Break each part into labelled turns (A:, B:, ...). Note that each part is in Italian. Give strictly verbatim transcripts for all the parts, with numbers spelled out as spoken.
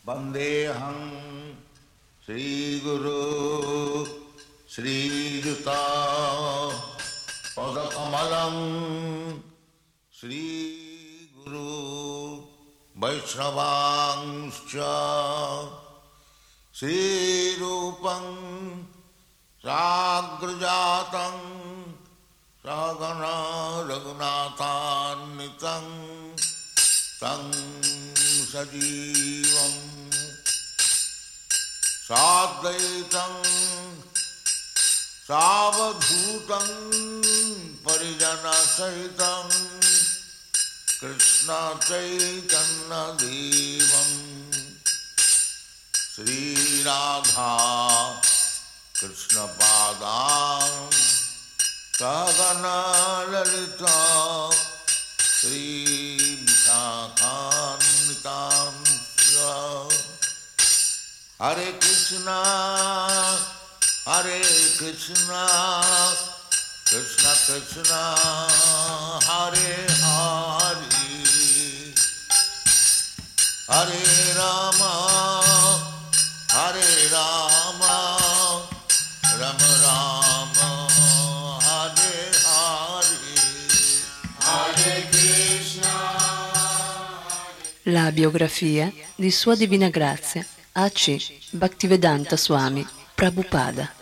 A: Vandeham Sri Guru Sri Yuta Padakamalam Sri Guru Vaishnavangscha Sri Rupam Sagrajatam Sagana Raghunathannitam Tam Sajivam Sadvaitam Savadhutam Parijana Sahitam Krishna Chaitanya Devam Sri Radha Krishna Padam Sagana Lalita Sri Vishakanitam Hare Krishna Hare Krishna Krishna Krishna Hare Hare Hare Rama Hare Rama Rama Rama Hare Hare Hare Krishna.
B: La biografia di Sua Divina Grazia A C Bhaktivedanta Swami Prabhupada.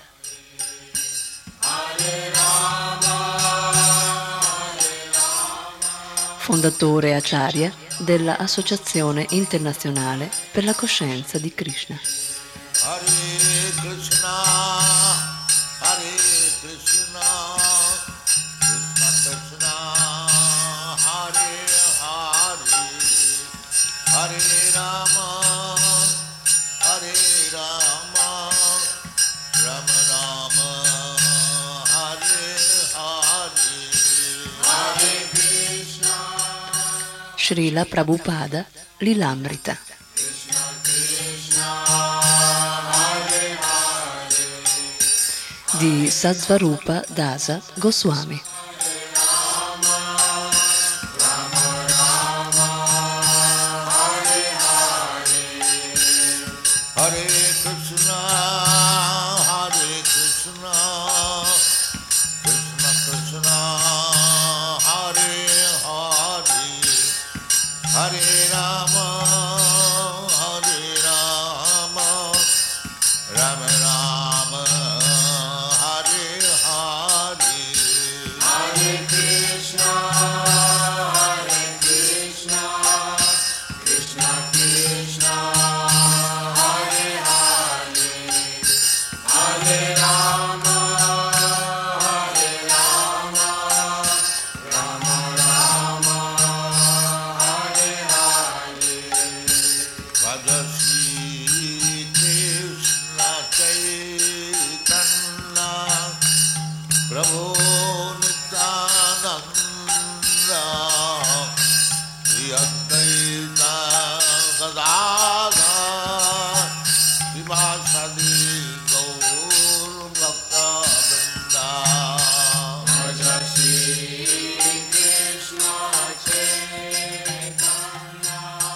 B: Fondatore Acharya della Associazione Internazionale per la Coscienza di Krishna.
A: Hare Krishna, Hare Krishna, Krishna Krishna, Hare Hare, Hare Rama, Hare Rama, Rama Rama, Hare Hare, Hare Krishna.
B: Srila Prabhupada Lilamrita. Di Satsvarupa Dasa Goswami.
A: Hare Krishna, Hare Krishna, Krishna Krishna, Hare Hare, Hare Rama, Hare Rama, Rama Rama, Hare Hare, Hare Krishna, Hare Krishna, Krishna Krishna. Prabhu Nityananda Sri Advaita Gadadhar Srivasadi Gaur Bhakta Vrinda Bhaja Shri Krishna Chaitanya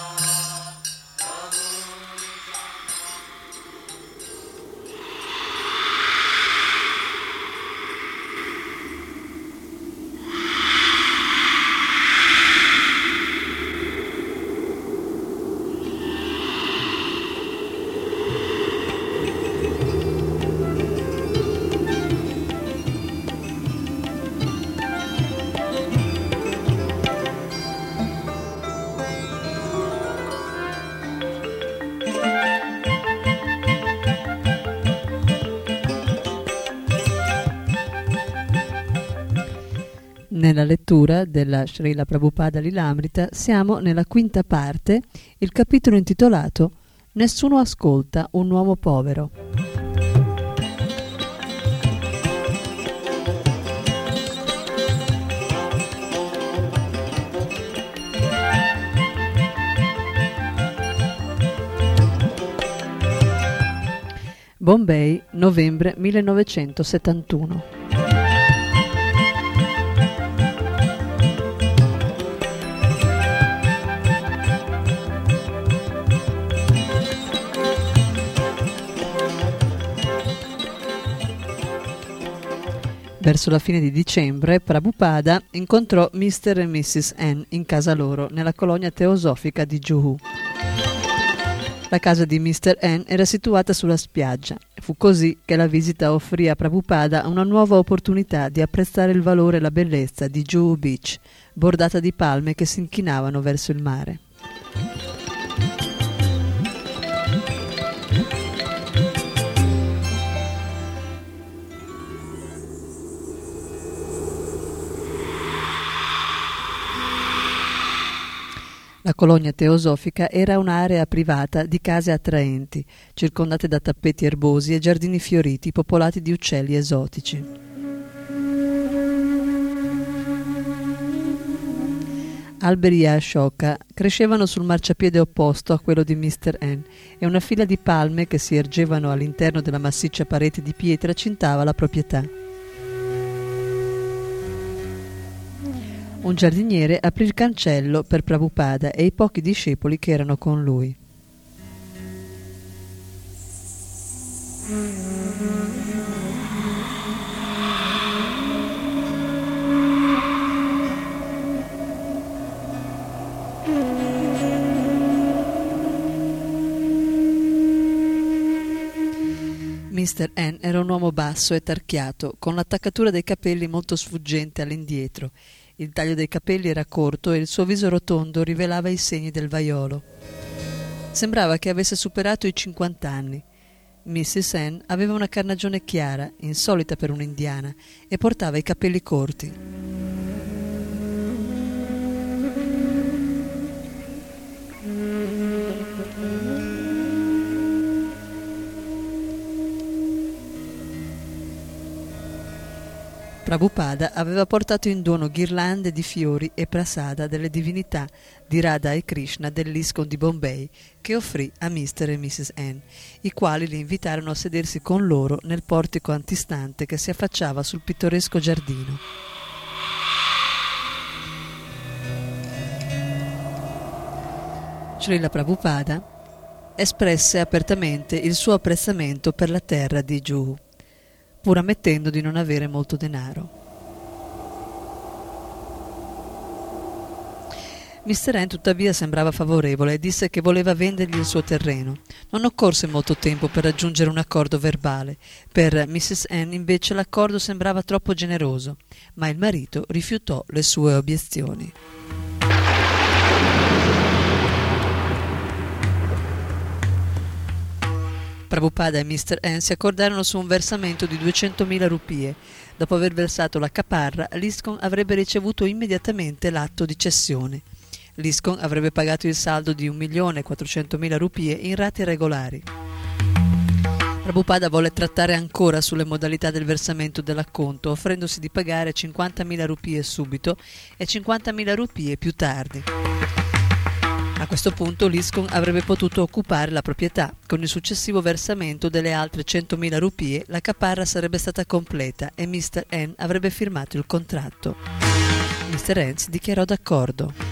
B: Nella lettura della Srila Prabhupada Lilamrita siamo nella quinta parte, il capitolo intitolato Nessuno ascolta un uomo povero. Bombay, novembre millenovecentosettantuno. Verso la fine di dicembre, Prabhupada incontrò mister e missus N in casa loro, nella colonia teosofica di Juhu. La casa di mister N era situata sulla spiaggia. Fu così che la visita offrì a Prabhupada una nuova opportunità di apprezzare il valore e la bellezza di Juhu Beach, bordata di palme che si inchinavano verso il mare. La colonia teosofica era un'area privata di case attraenti, circondate da tappeti erbosi e giardini fioriti popolati di uccelli esotici. Alberi e ashoka crescevano sul marciapiede opposto a quello di mister N e una fila di palme che si ergevano all'interno della massiccia parete di pietra cintava la proprietà. Un giardiniere aprì il cancello per Prabhupada e i pochi discepoli che erano con lui. mister N era un uomo basso e tarchiato, con l'attaccatura dei capelli molto sfuggente all'indietro. Il taglio dei capelli era corto e il suo viso rotondo rivelava i segni del vaiolo. Sembrava che avesse superato i cinquanta anni. missus N aveva una carnagione chiara, insolita per un'indiana, e portava i capelli corti. Prabhupada aveva portato in dono ghirlande di fiori e prasada delle divinità di Radha e Krishna dell'ISKCON di Bombay, che offrì a mister e missus N, i quali li invitarono a sedersi con loro nel portico antistante che si affacciava sul pittoresco giardino. Srila Prabhupada espresse apertamente il suo apprezzamento per la terra di Juhu, pur ammettendo di non avere molto denaro. mister N tuttavia sembrava favorevole e disse che voleva vendergli il suo terreno. Non occorse molto tempo per raggiungere un accordo verbale. Per missus N invece l'accordo sembrava troppo generoso, ma il marito rifiutò le sue obiezioni. Prabhupada e mister N si accordarono su un versamento di duecentomila rupie. Dopo aver versato la caparra, l'ISKCON avrebbe ricevuto immediatamente l'atto di cessione. L'ISKCON avrebbe pagato il saldo di un milione quattrocentomila rupie in rate regolari. Prabhupada volle trattare ancora sulle modalità del versamento dell'acconto, offrendosi di pagare cinquantamila rupie subito e cinquantamila rupie più tardi. A questo punto l'ISKCON avrebbe potuto occupare la proprietà. Con il successivo versamento delle altre centomila rupie la caparra sarebbe stata completa e mister N avrebbe firmato il contratto. mister N si dichiarò d'accordo.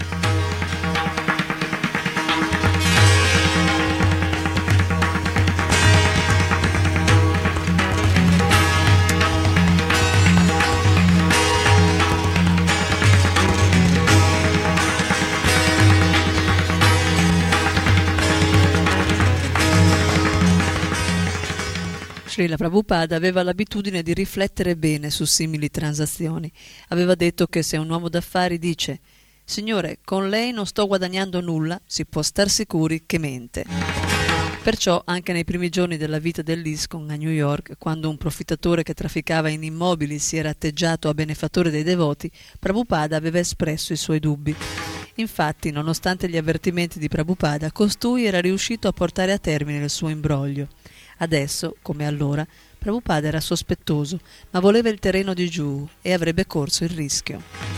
B: Srila Prabhupada aveva l'abitudine di riflettere bene su simili transazioni. Aveva detto che se un uomo d'affari dice «Signore, con lei non sto guadagnando nulla», si può star sicuri che mente. Perciò, anche nei primi giorni della vita dell'ISKCON a New York, quando un profittatore che trafficava in immobili si era atteggiato a benefattore dei devoti, Prabhupada aveva espresso i suoi dubbi. Infatti, nonostante gli avvertimenti di Prabhupada, costui era riuscito a portare a termine il suo imbroglio. Adesso, come allora, Prabhupada era sospettoso, ma voleva il terreno di Juhu e avrebbe corso il rischio.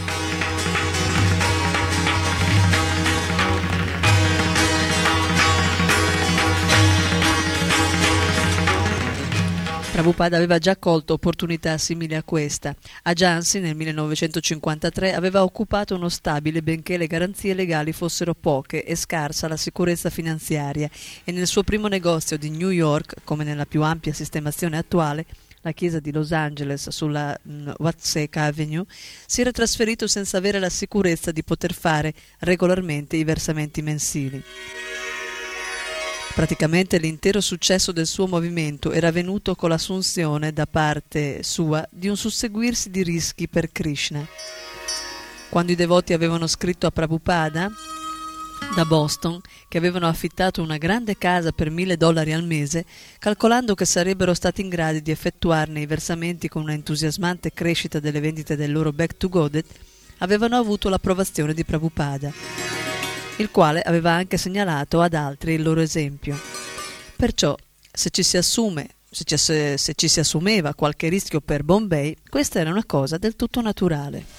B: Prabhupada aveva già colto opportunità simili a questa. A Jhansi nel millenovecentocinquantatré aveva occupato uno stabile benché le garanzie legali fossero poche e scarsa la sicurezza finanziaria, e nel suo primo negozio di New York, come nella più ampia sistemazione attuale, la chiesa di Los Angeles sulla mh, Watseka Avenue, si era trasferito senza avere la sicurezza di poter fare regolarmente i versamenti mensili. Praticamente l'intero successo del suo movimento era venuto con l'assunzione da parte sua di un susseguirsi di rischi per Krishna. Quando i devoti avevano scritto a Prabhupada da Boston che avevano affittato una grande casa per mille dollari al mese, calcolando che sarebbero stati in grado di effettuarne i versamenti con una entusiasmante crescita delle vendite del loro Back to Godhead, avevano avuto l'approvazione di Prabhupada, il quale aveva anche segnalato ad altri il loro esempio. Perciò, se ci si assume, se ci, se ci si assumeva qualche rischio per Bombay, questa era una cosa del tutto naturale.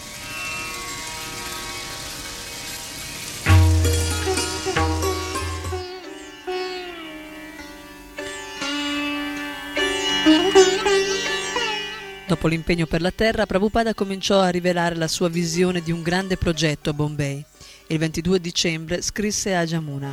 B: Dopo l'impegno per la terra, Prabhupada cominciò a rivelare la sua visione di un grande progetto a Bombay. Il ventidue dicembre scrisse a Jamuna: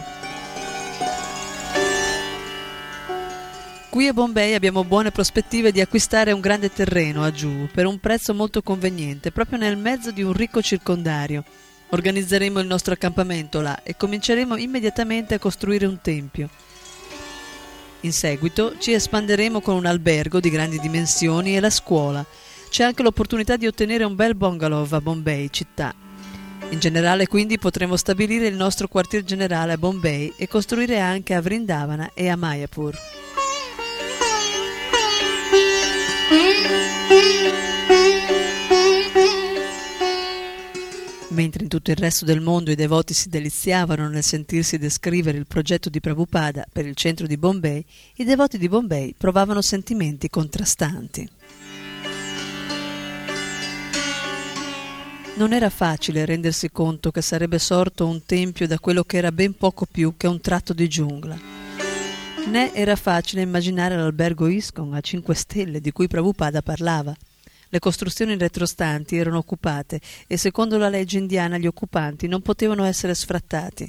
B: qui a Bombay abbiamo buone prospettive di acquistare un grande terreno a Juhu per un prezzo molto conveniente, proprio nel mezzo di un ricco circondario. Organizzeremo il nostro accampamento là e cominceremo immediatamente a costruire un tempio. In seguito ci espanderemo con un albergo di grandi dimensioni e la scuola. C'è anche l'opportunità di ottenere un bel bungalow a Bombay città. In generale, quindi, potremo stabilire il nostro quartier generale a Bombay e costruire anche a Vrindavana e a Mayapur. Mentre in tutto il resto del mondo i devoti si deliziavano nel sentirsi descrivere il progetto di Prabhupada per il centro di Bombay, i devoti di Bombay provavano sentimenti contrastanti. Non era facile rendersi conto che sarebbe sorto un tempio da quello che era ben poco più che un tratto di giungla. Né era facile immaginare l'albergo ISKCON a cinque stelle di cui Prabhupada parlava. Le costruzioni retrostanti erano occupate e secondo la legge indiana gli occupanti non potevano essere sfrattati.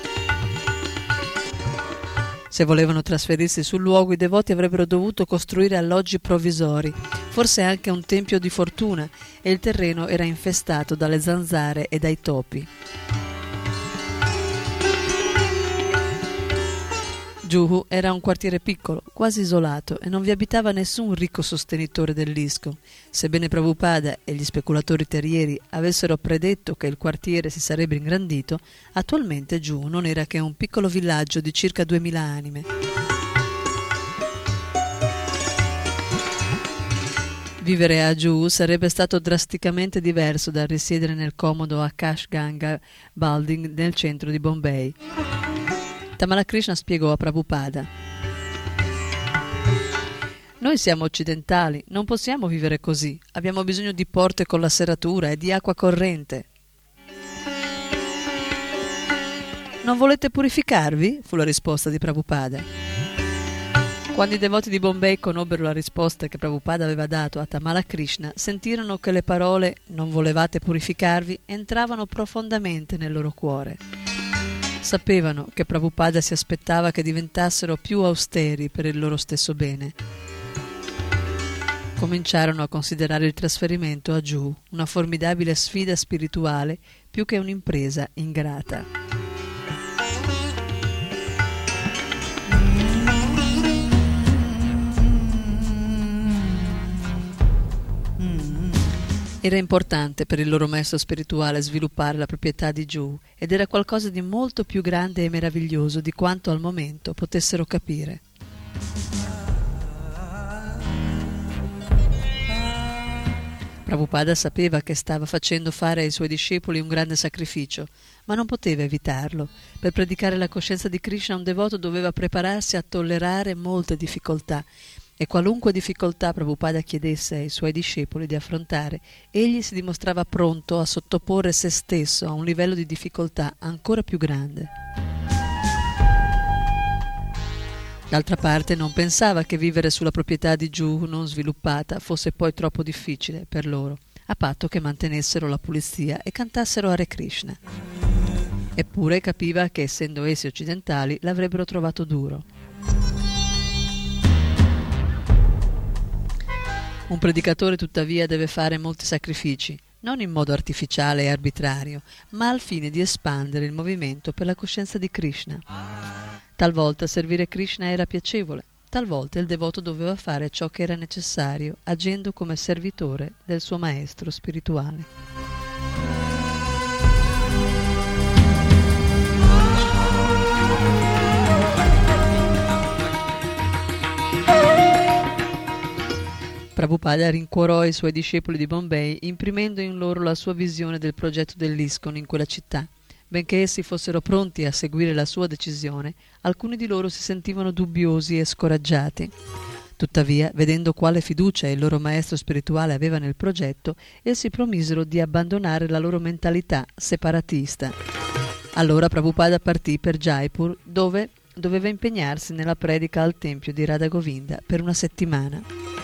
B: Se volevano trasferirsi sul luogo, i devoti avrebbero dovuto costruire alloggi provvisori, forse anche un tempio di fortuna, e il terreno era infestato dalle zanzare e dai topi. Juhu era un quartiere piccolo, quasi isolato, e non vi abitava nessun ricco sostenitore dell'ISKCON. Sebbene Prabhupada e gli speculatori terrieri avessero predetto che il quartiere si sarebbe ingrandito, attualmente Juhu non era che un piccolo villaggio di circa duemila anime. Vivere a Juhu sarebbe stato drasticamente diverso dal risiedere nel comodo Akash Ganga Building nel centro di Bombay. Tamala Krishna spiegò a Prabhupada: noi siamo occidentali, non possiamo vivere così, abbiamo bisogno di porte con la serratura e di acqua corrente. Non volete purificarvi? Fu la risposta di Prabhupada. Quando i devoti di Bombay conobbero la risposta che Prabhupada aveva dato a Tamala Krishna, sentirono che le parole "non volevate purificarvi" entravano profondamente nel loro cuore. Sapevano che Prabhupada si aspettava che diventassero più austeri per il loro stesso bene. Cominciarono a considerare il trasferimento a Juhu una formidabile sfida spirituale più che un'impresa ingrata. Era importante per il loro maestro spirituale sviluppare la proprietà di Juhu ed era qualcosa di molto più grande e meraviglioso di quanto al momento potessero capire. Prabhupada sapeva che stava facendo fare ai suoi discepoli un grande sacrificio, ma non poteva evitarlo. Per predicare la coscienza di Krishna un devoto doveva prepararsi a tollerare molte difficoltà, e qualunque difficoltà Prabhupada chiedesse ai suoi discepoli di affrontare, egli si dimostrava pronto a sottoporre se stesso a un livello di difficoltà ancora più grande. D'altra parte non pensava che vivere sulla proprietà di Juhu non sviluppata fosse poi troppo difficile per loro, a patto che mantenessero la pulizia e cantassero Hare Krishna. Eppure capiva che, essendo essi occidentali, l'avrebbero trovato duro. Un predicatore tuttavia deve fare molti sacrifici, non in modo artificiale e arbitrario, ma al fine di espandere il movimento per la coscienza di Krishna. Talvolta servire Krishna era piacevole, talvolta il devoto doveva fare ciò che era necessario, agendo come servitore del suo maestro spirituale. Prabhupada rincuorò i suoi discepoli di Bombay imprimendo in loro la sua visione del progetto dell'ISKCON in quella città. Benché essi fossero pronti a seguire la sua decisione, alcuni di loro si sentivano dubbiosi e scoraggiati. Tuttavia, vedendo quale fiducia il loro maestro spirituale aveva nel progetto, essi promisero di abbandonare la loro mentalità separatista. Allora Prabhupada partì per Jaipur, dove doveva impegnarsi nella predica al tempio di Radha Govinda per una settimana.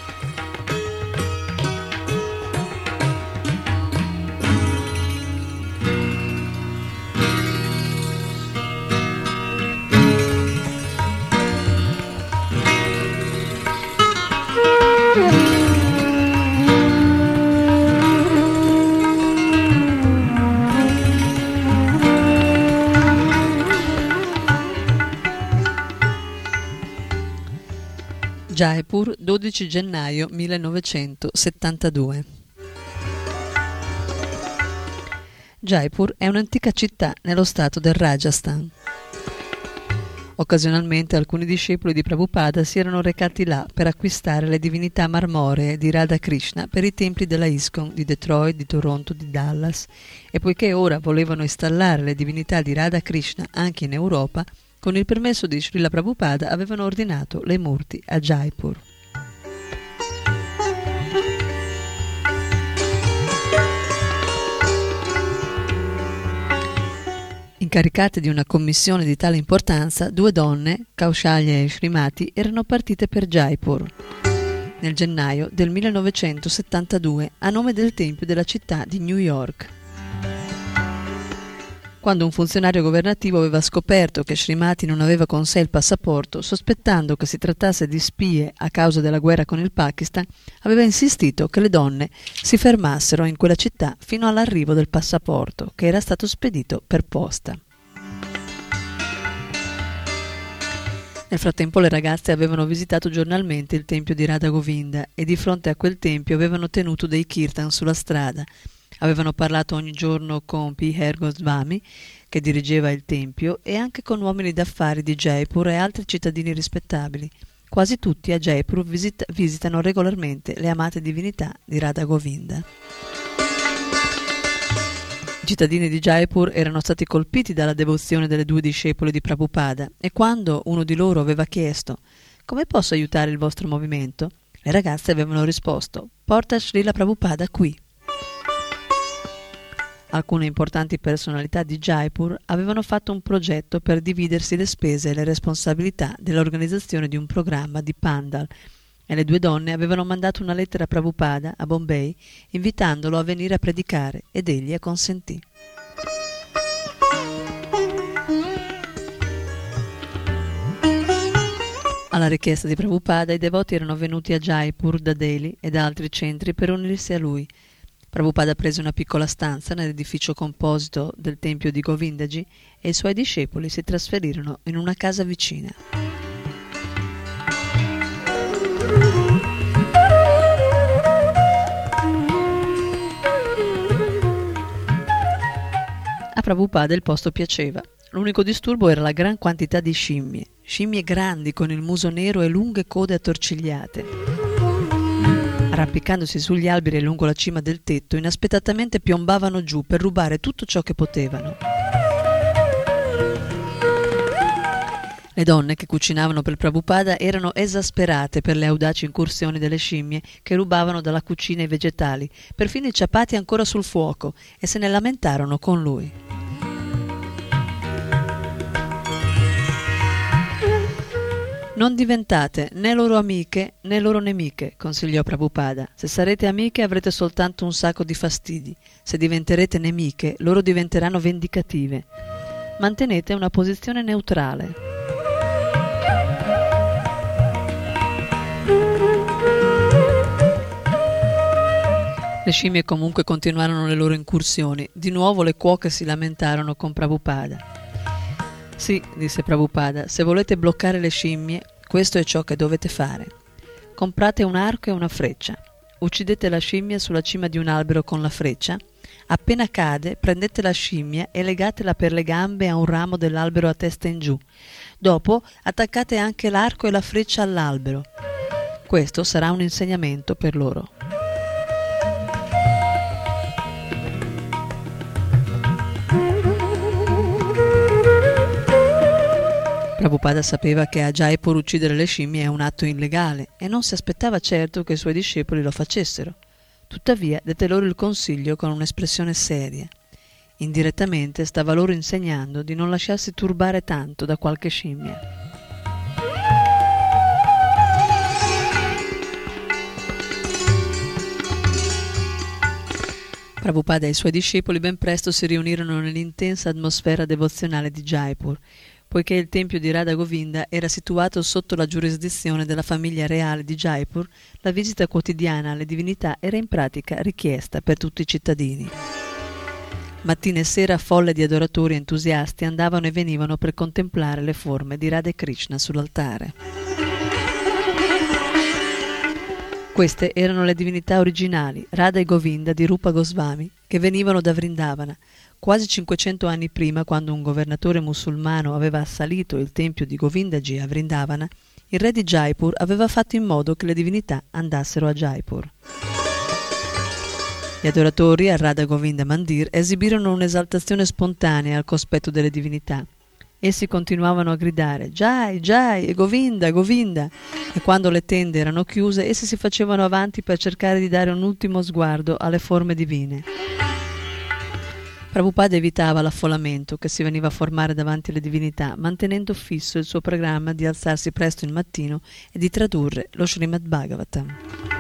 B: Jaipur, dodici gennaio millenovecentosettantadue. Jaipur è un'antica città nello stato del Rajasthan. Occasionalmente alcuni discepoli di Prabhupada si erano recati là per acquistare le divinità marmoree di Radha Krishna per i templi della ISKCON di Detroit, di Toronto, di Dallas, e poiché ora volevano installare le divinità di Radha Krishna anche in Europa, con il permesso di Srila Prabhupada avevano ordinato le murti a Jaipur. Incaricate di una commissione di tale importanza, due donne, Kaushalya e Srimati, erano partite per Jaipur nel gennaio del millenovecentosettantadue a nome del tempio della città di New York. Quando un funzionario governativo aveva scoperto che Srimati non aveva con sé il passaporto, sospettando che si trattasse di spie a causa della guerra con il Pakistan, aveva insistito che le donne si fermassero in quella città fino all'arrivo del passaporto, che era stato spedito per posta. Nel frattempo le ragazze avevano visitato giornalmente il tempio di Radha Govinda e di fronte a quel tempio avevano tenuto dei kirtan sulla strada. Avevano parlato ogni giorno con P. Her Goswami, che dirigeva il tempio, e anche con uomini d'affari di Jaipur e altri cittadini rispettabili. Quasi tutti a Jaipur visita- visitano regolarmente le amate divinità di Radha Govinda. I cittadini di Jaipur erano stati colpiti dalla devozione delle due discepole di Prabhupada e quando uno di loro aveva chiesto «Come posso aiutare il vostro movimento?», le ragazze avevano risposto «Porta Srila Prabhupada qui». Alcune importanti personalità di Jaipur avevano fatto un progetto per dividersi le spese e le responsabilità dell'organizzazione di un programma di Pandal e le due donne avevano mandato una lettera a Prabhupada a Bombay invitandolo a venire a predicare ed egli acconsentì. Alla richiesta di Prabhupada i devoti erano venuti a Jaipur da Delhi e da altri centri per unirsi a lui. Prabhupada prese una piccola stanza nell'edificio composito del tempio di Govindaji e i suoi discepoli si trasferirono in una casa vicina. A Prabhupada il posto piaceva. L'unico disturbo era la gran quantità di scimmie, scimmie grandi con il muso nero e lunghe code attorcigliate. Arrampicandosi sugli alberi e lungo la cima del tetto, inaspettatamente piombavano giù per rubare tutto ciò che potevano. Le donne che cucinavano per Prabhupada erano esasperate per le audaci incursioni delle scimmie che rubavano dalla cucina i vegetali, perfino i ciapati ancora sul fuoco, e se ne lamentarono con lui. Non diventate né loro amiche né loro nemiche, consigliò Prabhupada. Se sarete amiche avrete soltanto un sacco di fastidi. Se diventerete nemiche, loro diventeranno vendicative. Mantenete una posizione neutrale. Le scimmie comunque continuarono le loro incursioni. Di nuovo le cuoche si lamentarono con Prabhupada. Sì, disse Prabhupada, se volete bloccare le scimmie, questo è ciò che dovete fare. Comprate un arco e una freccia. Uccidete la scimmia sulla cima di un albero con la freccia. Appena cade, prendete la scimmia e legatela per le gambe a un ramo dell'albero a testa in giù. Dopo attaccate anche l'arco e la freccia all'albero. Questo sarà un insegnamento per loro. Prabhupada sapeva che a Jaipur uccidere le scimmie è un atto illegale e non si aspettava certo che i suoi discepoli lo facessero. Tuttavia dette loro il consiglio con un'espressione seria. Indirettamente stava loro insegnando di non lasciarsi turbare tanto da qualche scimmia. Prabhupada e i suoi discepoli ben presto si riunirono nell'intensa atmosfera devozionale di Jaipur. Poiché il tempio di Radha Govinda era situato sotto la giurisdizione della famiglia reale di Jaipur, la visita quotidiana alle divinità era in pratica richiesta per tutti i cittadini. Mattina e sera folle di adoratori entusiasti andavano e venivano per contemplare le forme di Radha e Krishna sull'altare. Queste erano le divinità originali, Radha e Govinda di Rupa Goswami, che venivano da Vrindavana. Quasi cinquecento anni prima, quando un governatore musulmano aveva assalito il tempio di Govindaji a Vrindavana, il re di Jaipur aveva fatto in modo che le divinità andassero a Jaipur. Gli adoratori al Radha Govinda Mandir esibirono un'esaltazione spontanea al cospetto delle divinità. Essi continuavano a gridare Jai, Jai e Govinda, Govinda, e quando le tende erano chiuse, essi si facevano avanti per cercare di dare un ultimo sguardo alle forme divine. Prabhupada evitava l'affollamento che si veniva a formare davanti alle divinità, mantenendo fisso il suo programma di alzarsi presto il mattino e di tradurre lo Srimad Bhagavatam.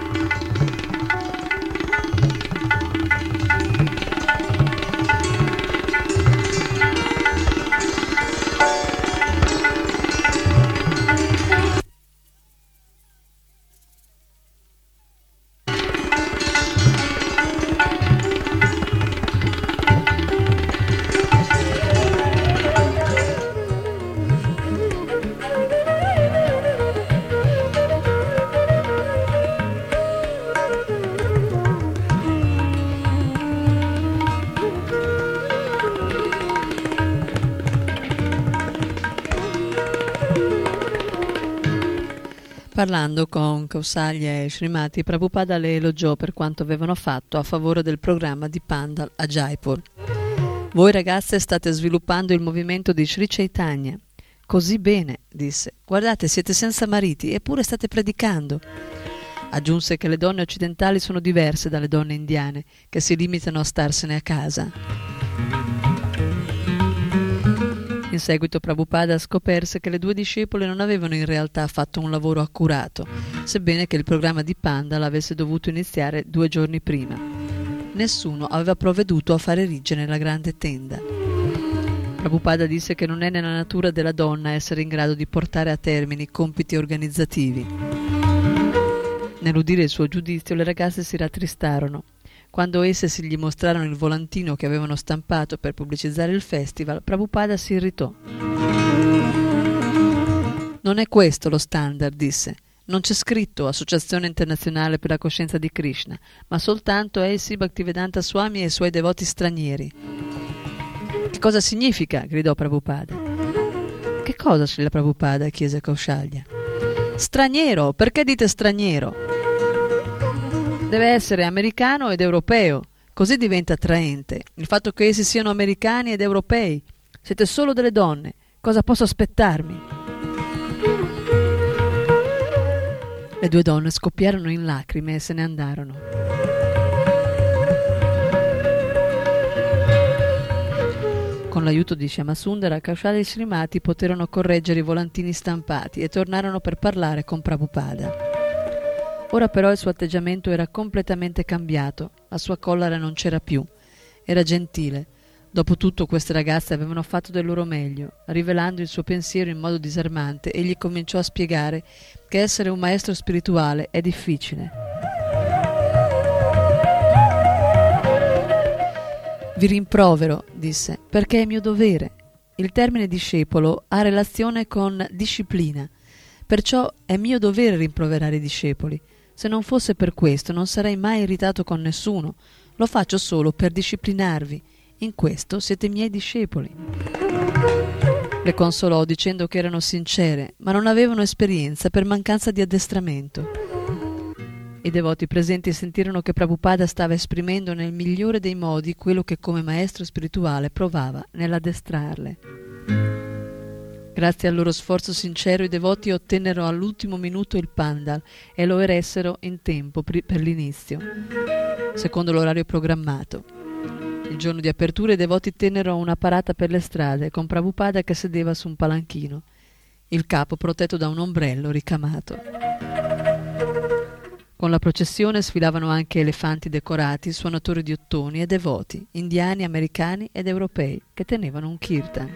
B: Parlando con Kausalya e Srimati, Prabhupada le elogiò per quanto avevano fatto a favore del programma di Pandal a Jaipur. Voi ragazze state sviluppando il movimento di Sri Chaitanya. Così bene, disse. Guardate, siete senza mariti, eppure state predicando. Aggiunse che le donne occidentali sono diverse dalle donne indiane, che si limitano a starsene a casa. In seguito Prabhupada scoperse che le due discepole non avevano in realtà fatto un lavoro accurato, sebbene che il programma di Pandal avesse dovuto iniziare due giorni prima. Nessuno aveva provveduto a fare eriggere la grande tenda. Prabhupada disse che non è nella natura della donna essere in grado di portare a termine i compiti organizzativi. Nell'udire il suo giudizio, le ragazze si rattristarono. Quando esse si gli mostrarono il volantino che avevano stampato per pubblicizzare il festival, Prabhupada si irritò. Non è questo lo standard, disse. Non c'è scritto Associazione Internazionale per la Coscienza di Krishna, ma soltanto essi Bhaktivedanta Swami e i suoi devoti stranieri. Che cosa significa? Gridò Prabhupada. Che cosa, Srila Prabhupada? Chiese Kausalya. Straniero, perché dite straniero? Deve essere americano ed europeo, così diventa attraente. Il fatto che essi siano americani ed europei. Siete solo delle donne, cosa posso aspettarmi? Le due donne scoppiarono in lacrime e se ne andarono. Con l'aiuto di Shyamasundara, Kausalya e Srimati poterono correggere i volantini stampati e tornarono per parlare con Prabhupada. Ora però il suo atteggiamento era completamente cambiato, la sua collera non c'era più, era gentile. Dopotutto queste ragazze avevano fatto del loro meglio. Rivelando il suo pensiero in modo disarmante, egli cominciò a spiegare che essere un maestro spirituale è difficile. Vi rimprovero, disse, perché è mio dovere. Il termine discepolo ha relazione con disciplina, perciò è mio dovere rimproverare i discepoli. Se non fosse per questo non sarei mai irritato con nessuno, lo faccio solo per disciplinarvi. In questo siete miei discepoli. Le consolò dicendo che erano sincere, ma non avevano esperienza per mancanza di addestramento. I devoti presenti sentirono che Prabhupada stava esprimendo nel migliore dei modi quello che come maestro spirituale provava nell'addestrarle. Grazie al loro sforzo sincero i devoti ottennero all'ultimo minuto il pandal e lo eressero in tempo per l'inizio, secondo l'orario programmato. Il giorno di apertura i devoti tennero una parata per le strade con Prabhupada che sedeva su un palanchino, il capo protetto da un ombrello ricamato. Con la processione sfilavano anche elefanti decorati, suonatori di ottoni e devoti, indiani, americani ed europei, che tenevano un kirtan.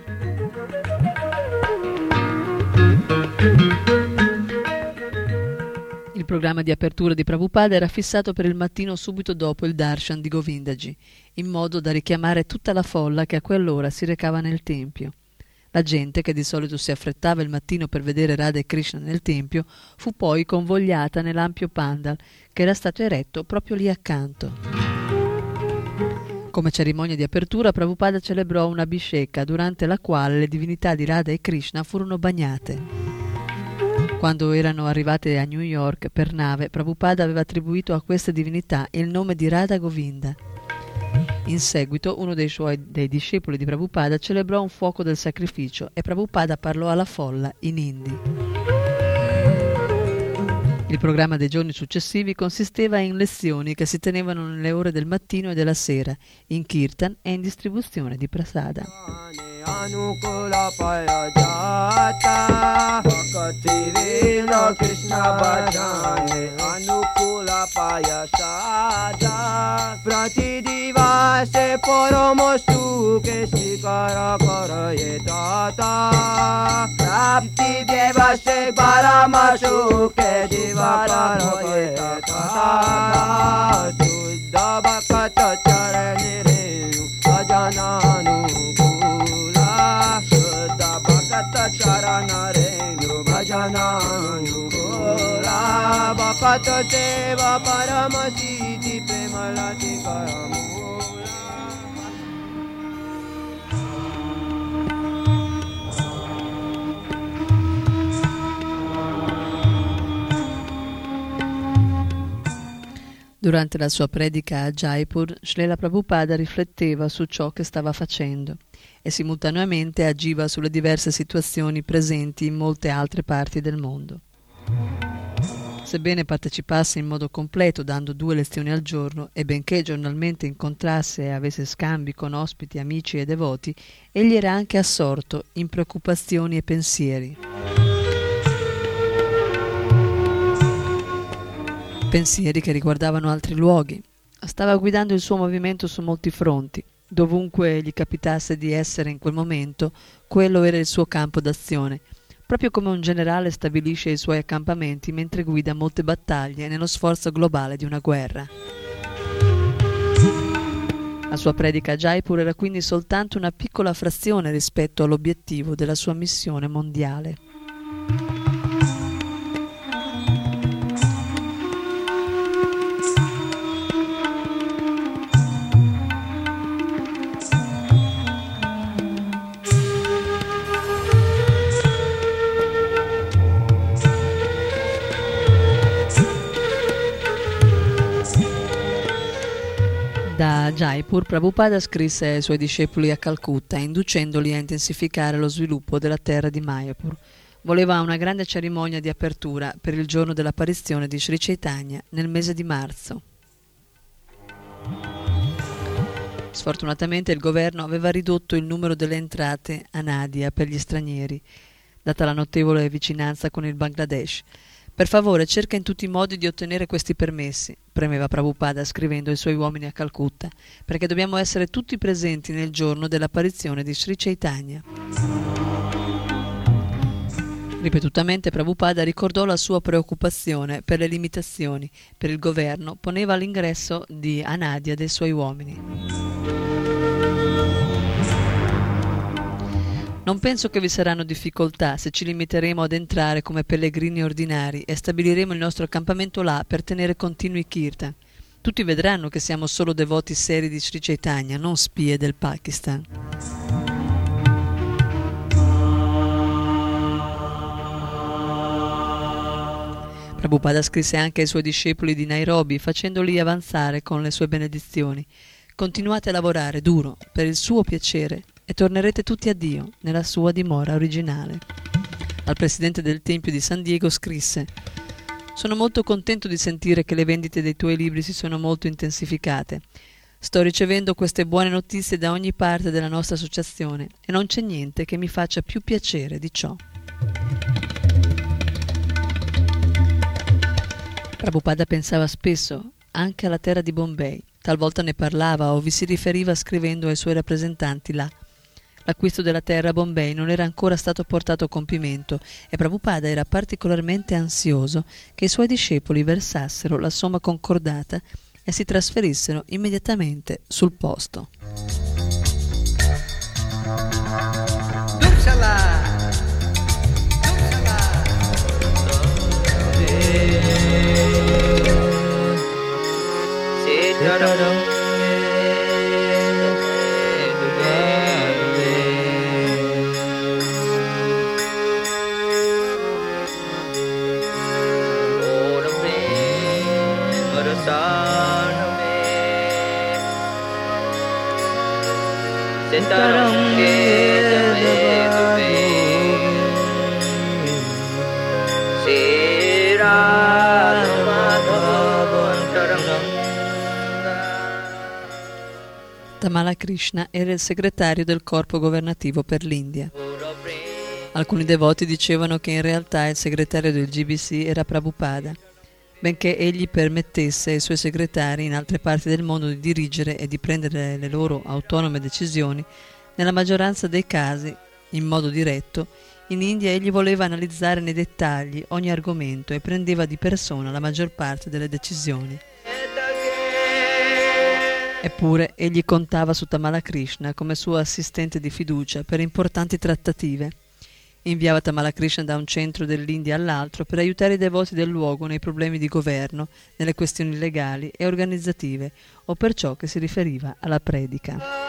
B: Il programma di apertura di Prabhupada era fissato per il mattino subito dopo il darshan di Govindaji, in modo da richiamare tutta la folla che a quell'ora si recava nel tempio. La gente, che di solito si affrettava il mattino per vedere Radha e Krishna nel tempio, fu poi convogliata nell'ampio pandal, che era stato eretto proprio lì accanto. Come cerimonia di apertura, Prabhupada celebrò una abhisheka, durante la quale le divinità di Radha e Krishna furono bagnate. Quando erano arrivate a New York per nave, Prabhupada aveva attribuito a queste divinità il nome di Radha Govinda. In seguito, uno dei suoi dei discepoli di Prabhupada celebrò un fuoco del sacrificio e Prabhupada parlò alla folla in hindi. Il programma dei giorni successivi consisteva in lezioni che si tenevano nelle ore del mattino e della sera, in kirtan e in distribuzione di prasada.
C: Anukula payajata Bhaktivinoda Krishna bhajane Anukula payasada Pratidivase paramo sukhe shikara karaye tata Prapti devase parama sukhe divara karaye tata Shuddha bhakata charane reyu bhajananu Charanarendra bhajananukula Bhakata seva paramasiti premalati karamula.
B: Durante la sua predica a Jaipur, Srila Prabhupada rifletteva su ciò che stava facendo e simultaneamente agiva sulle diverse situazioni presenti in molte altre parti del mondo. Sebbene partecipasse in modo completo dando due lezioni al giorno e benché giornalmente incontrasse e avesse scambi con ospiti, amici e devoti, egli era anche assorto in preoccupazioni e pensieri. Pensieri che riguardavano altri luoghi. Stava guidando il suo movimento su molti fronti. Dovunque gli capitasse di essere in quel momento, quello era il suo campo d'azione, proprio come un generale stabilisce i suoi accampamenti mentre guida molte battaglie nello sforzo globale di una guerra. La sua predica a Jaipur era quindi soltanto una piccola frazione rispetto all'obiettivo della sua missione mondiale. Da Jaipur, Prabhupada scrisse ai suoi discepoli a Calcutta, inducendoli a intensificare lo sviluppo della terra di Mayapur. Voleva una grande cerimonia di apertura per il giorno dell'apparizione di Sri Chaitanya nel mese di marzo. Sfortunatamente il governo aveva ridotto il numero delle entrate a Nadia per gli stranieri, data la notevole vicinanza con il Bangladesh. Per favore, cerca in tutti i modi di ottenere questi permessi, premeva Prabhupada scrivendo ai suoi uomini a Calcutta, perché dobbiamo essere tutti presenti nel giorno dell'apparizione di Sri Chaitanya. Ripetutamente Prabhupada ricordò la sua preoccupazione per le limitazioni per il governo poneva all'ingresso di Anadia dei suoi uomini. Non penso che vi saranno difficoltà se ci limiteremo ad entrare come pellegrini ordinari e stabiliremo il nostro accampamento là per tenere continui kirtan. Tutti vedranno che siamo solo devoti seri di Sri Chaitanya, non spie del Pakistan. Prabhupada scrisse anche ai suoi discepoli di Nairobi, facendoli avanzare con le sue benedizioni. Continuate a lavorare duro per il suo piacere e tornerete tutti a Dio nella sua dimora originale. Al presidente del Tempio di San Diego scrisse: sono molto contento di sentire che le vendite dei tuoi libri si sono molto intensificate. Sto ricevendo queste buone notizie da ogni parte della nostra associazione e non c'è niente che mi faccia più piacere di ciò. Prabhupada pensava spesso anche alla terra di Bombay. Talvolta ne parlava o vi si riferiva scrivendo ai suoi rappresentanti là. L'acquisto della terra a Bombay non era ancora stato portato a compimento e Prabhupada era particolarmente ansioso che i suoi discepoli versassero la somma concordata e si trasferissero immediatamente sul posto.
C: Dursala! Dursala!
B: Tamala Krishna era il segretario del corpo governativo per l'India. Alcuni devoti dicevano che in realtà il segretario del G B C era Prabhupada, benché egli permettesse ai suoi segretari in altre parti del mondo di dirigere e di prendere le loro autonome decisioni. Nella maggioranza dei casi, in modo diretto, in India egli voleva analizzare nei dettagli ogni argomento e prendeva di persona la maggior parte delle decisioni. Eppure egli contava su Tamala Krishna come suo assistente di fiducia per importanti trattative. Inviava Tamala Krishna da un centro dell'India all'altro per aiutare i devoti del luogo nei problemi di governo, nelle questioni legali e organizzative o per ciò che si riferiva alla predica.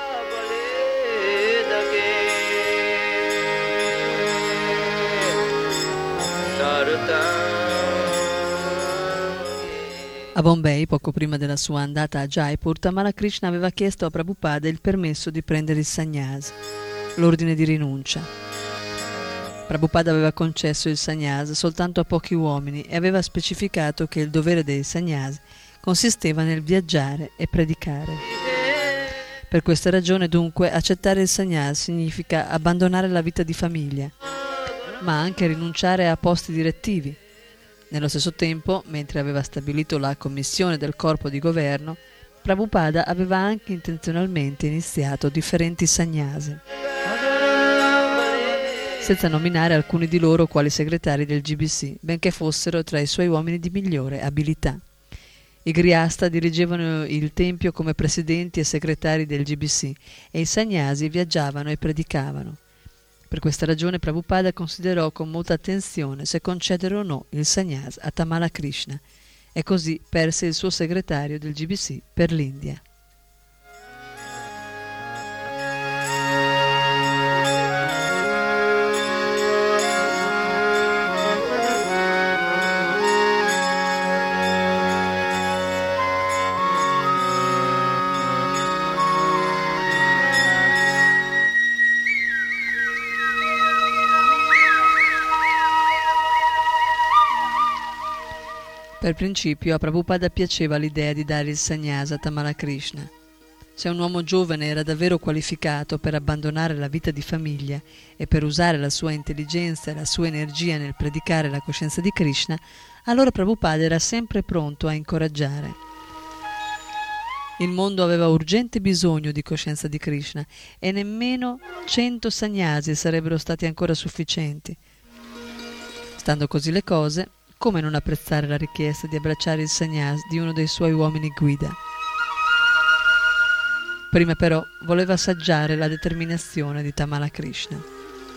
B: A Bombay, poco prima della sua andata a Jaipur, Tamala Krishna aveva chiesto a Prabhupada il permesso di prendere il sannyas, l'ordine di rinuncia. Prabhupada aveva concesso il sannyas soltanto a pochi uomini e aveva specificato che il dovere dei sannyas consisteva nel viaggiare e predicare. Per questa ragione, dunque, accettare il sannyas significa abbandonare la vita di famiglia, ma anche rinunciare a posti direttivi. Nello stesso tempo, mentre aveva stabilito la commissione del corpo di governo, Prabhupada aveva anche intenzionalmente iniziato differenti sannyasi, senza nominare alcuni di loro quali segretari del G B C, benché fossero tra i suoi uomini di migliore abilità. I Grihasta dirigevano il tempio come presidenti e segretari del G B C e i sannyasi viaggiavano e predicavano. Per questa ragione Prabhupada considerò con molta attenzione se concedere o no il sannyas a Tamala Krishna e così perse il suo segretario del G B C per l'India. Per principio a Prabhupada piaceva l'idea di dare il sannyas a Tamala Krishna. Se un uomo giovane era davvero qualificato per abbandonare la vita di famiglia e per usare la sua intelligenza e la sua energia nel predicare la coscienza di Krishna, allora Prabhupada era sempre pronto a incoraggiare. Il mondo aveva urgente bisogno di coscienza di Krishna e nemmeno cento sannyasi sarebbero stati ancora sufficienti. Stando così le cose, come non apprezzare la richiesta di abbracciare il sannyas di uno dei suoi uomini guida? Prima però voleva assaggiare la determinazione di Tamala Krishna.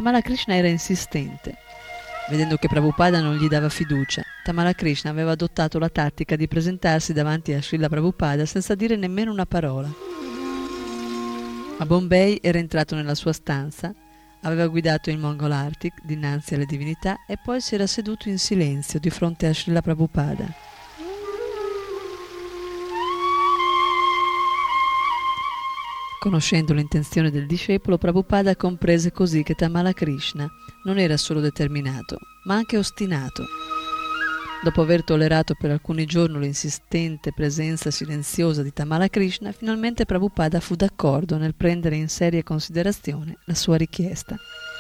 B: Tamala Krishna era insistente. Vedendo che Prabhupada non gli dava fiducia, Tamala Krishna aveva adottato la tattica di presentarsi davanti a Srila Prabhupada senza dire nemmeno una parola. A Bombay era entrato nella sua stanza, aveva guidato il Mongol Arctic dinanzi alle divinità e poi si era seduto in silenzio di fronte a Srila Prabhupada. Conoscendo l'intenzione del discepolo, Prabhupada comprese così che Tamala Krishna non era solo determinato, ma anche ostinato. Dopo aver tollerato per alcuni giorni l'insistente presenza silenziosa di Tamala Krishna, finalmente Prabhupada fu d'accordo nel prendere in seria considerazione la sua richiesta.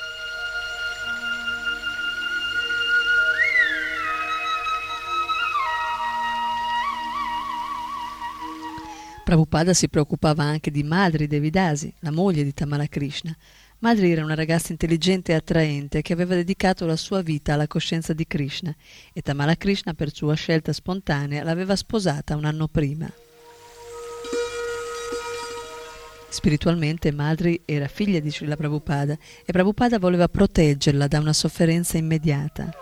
B: Prabhupada si preoccupava anche di Madri Devidasi, la moglie di Tamala Krishna. Madri era una ragazza intelligente e attraente che aveva dedicato la sua vita alla coscienza di Krishna e Tamala Krishna, per sua scelta spontanea, l'aveva sposata un anno prima. Spiritualmente Madri era figlia di Srila Prabhupada e Prabhupada voleva proteggerla da una sofferenza immediata.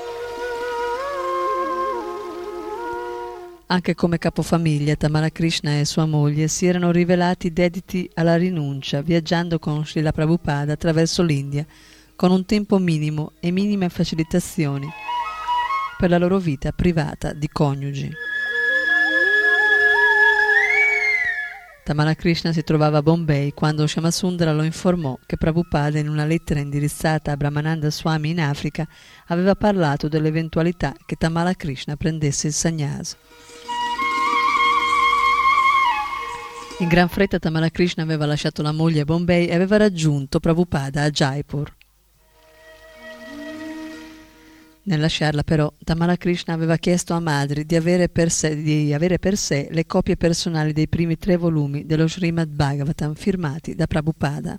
B: Anche come capofamiglia, Tamala Krishna e sua moglie si erano rivelati dediti alla rinuncia, viaggiando con Srila Prabhupada attraverso l'India, con un tempo minimo e minime facilitazioni per la loro vita privata di coniugi. Tamala Krishna si trovava a Bombay quando Shyamasundara lo informò che Prabhupada, in una lettera indirizzata a Brahmananda Swami in Africa, aveva parlato dell'eventualità che Tamala Krishna prendesse il sannyasa. In gran fretta Tamala Krishna aveva lasciato la moglie a Bombay e aveva raggiunto Prabhupada a Jaipur. Nel lasciarla però, Tamala Krishna aveva chiesto a Madri di avere per sé, di avere per sé le copie personali dei primi tre volumi dello Srimad Bhagavatam firmati da Prabhupada.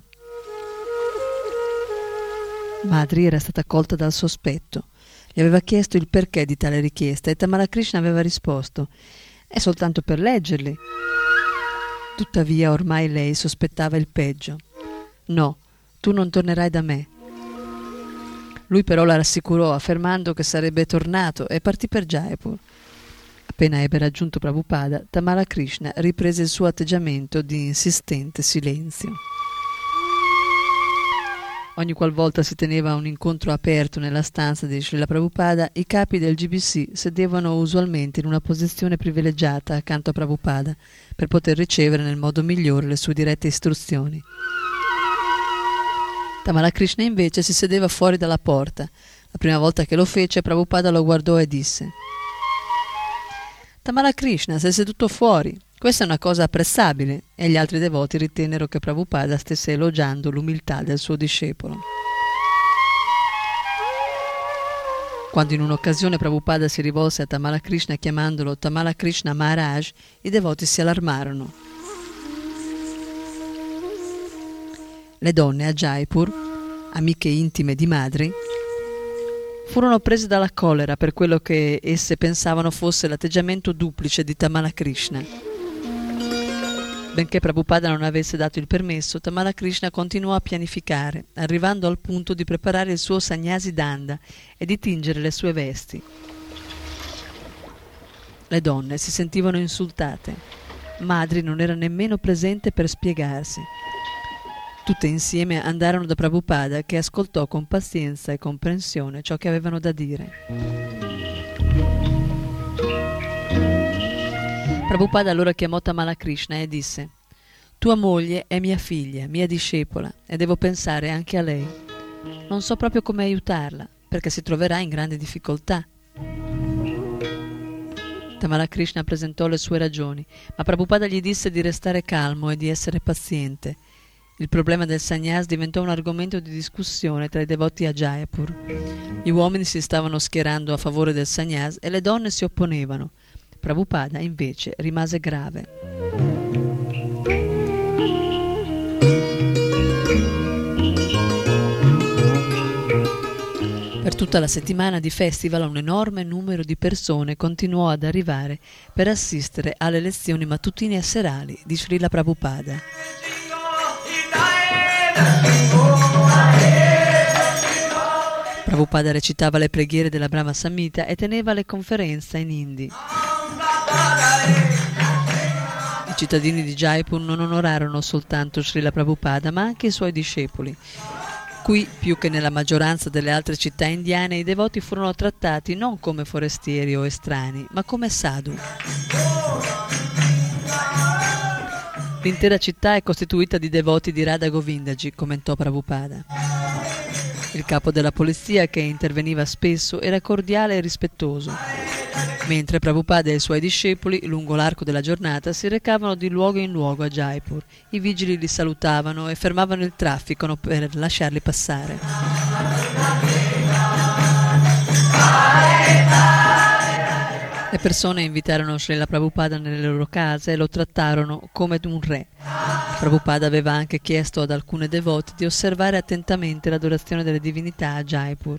B: Madri era stata colta dal sospetto. Gli aveva chiesto il perché di tale richiesta e Tamala Krishna aveva risposto: «È soltanto per leggerli». Tuttavia ormai lei sospettava il peggio. «No, tu non tornerai da me». Lui però la rassicurò affermando che sarebbe tornato e partì per Jaipur. Appena ebbe raggiunto Prabhupada, Tamala Krishna riprese il suo atteggiamento di insistente silenzio. Ogni qualvolta si teneva un incontro aperto nella stanza di Srila Prabhupada, i capi del G B C sedevano usualmente in una posizione privilegiata accanto a Prabhupada per poter ricevere nel modo migliore le sue dirette istruzioni. Tamala Krishna invece si sedeva fuori dalla porta. La prima volta che lo fece, Prabhupada lo guardò e disse: «Tamala Krishna, sei seduto fuori. Questa è una cosa apprezzabile», e gli altri devoti ritennero che Prabhupada stesse elogiando l'umiltà del suo discepolo. Quando in un'occasione Prabhupada si rivolse a Tamala Krishna chiamandolo Tamala Krishna Maharaj, i devoti si allarmarono. Le donne a Jaipur, amiche intime di Madri, furono prese dalla collera per quello che esse pensavano fosse l'atteggiamento duplice di Tamala Krishna. Benché Prabhupada non avesse dato il permesso, Tamala Krishna continuò a pianificare, arrivando al punto di preparare il suo sannyasi danda e di tingere le sue vesti. Le donne si sentivano insultate. Madri non era nemmeno presente per spiegarsi. Tutte insieme andarono da Prabhupada, che ascoltò con pazienza e comprensione ciò che avevano da dire. Prabhupada allora chiamò Tamala Krishna e disse: «Tua moglie è mia figlia, mia discepola, e devo pensare anche a lei. Non so proprio come aiutarla, perché si troverà in grande difficoltà». Tamala Krishna presentò le sue ragioni, ma Prabhupada gli disse di restare calmo e di essere paziente. Il problema del sannyas diventò un argomento di discussione tra i devoti a Jaipur. Gli uomini si stavano schierando a favore del sannyas e le donne si opponevano. Prabhupada invece rimase grave. Per tutta la settimana di festival un enorme numero di persone continuò ad arrivare per assistere alle lezioni mattutine e serali di Srila Prabhupada. Prabhupada recitava le preghiere della Brahma Samhita e teneva le conferenze in hindi. I cittadini di Jaipur non onorarono soltanto Srila Prabhupada, ma anche i suoi discepoli. Qui, più che nella maggioranza delle altre città indiane, i devoti furono trattati non come forestieri o estranei, ma come sadhu. L'intera città è costituita di devoti di Radha Govindaji, commentò Prabhupada. Il capo della polizia, che interveniva spesso, era cordiale e rispettoso, mentre Prabhupada e i suoi discepoli, lungo l'arco della giornata, si recavano di luogo in luogo a Jaipur. I vigili li salutavano e fermavano il traffico per lasciarli passare. Le persone invitarono Srila Prabhupada nelle loro case e lo trattarono come un re. Prabhupada aveva anche chiesto ad alcune devoti di osservare attentamente l'adorazione delle divinità a Jaipur.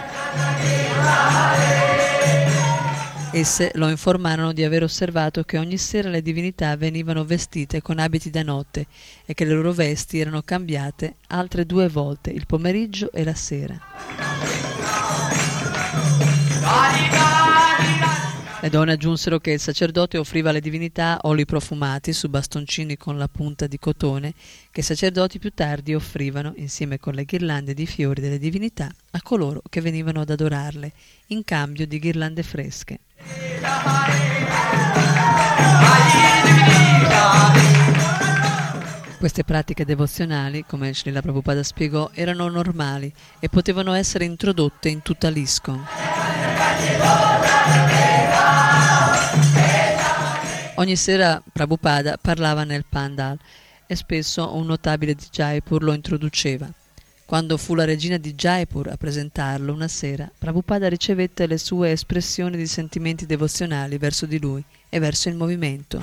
B: Esse lo informarono di aver osservato che ogni sera le divinità venivano vestite con abiti da notte e che le loro vesti erano cambiate altre due volte, il pomeriggio e la sera. Le donne aggiunsero che il sacerdote offriva alle divinità oli profumati su bastoncini con la punta di cotone che i sacerdoti più tardi offrivano, insieme con le ghirlande di fiori delle divinità, a coloro che venivano ad adorarle, in cambio di ghirlande fresche. Queste pratiche devozionali, come Srila Prabhupada spiegò, erano normali e potevano essere introdotte in tutta l'ISKCON. Ogni sera Prabhupada parlava nel pandal e spesso un notabile di Jaipur lo introduceva. Quando fu la regina di Jaipur a presentarlo una sera, Prabhupada ricevette le sue espressioni di sentimenti devozionali verso di lui e verso il movimento.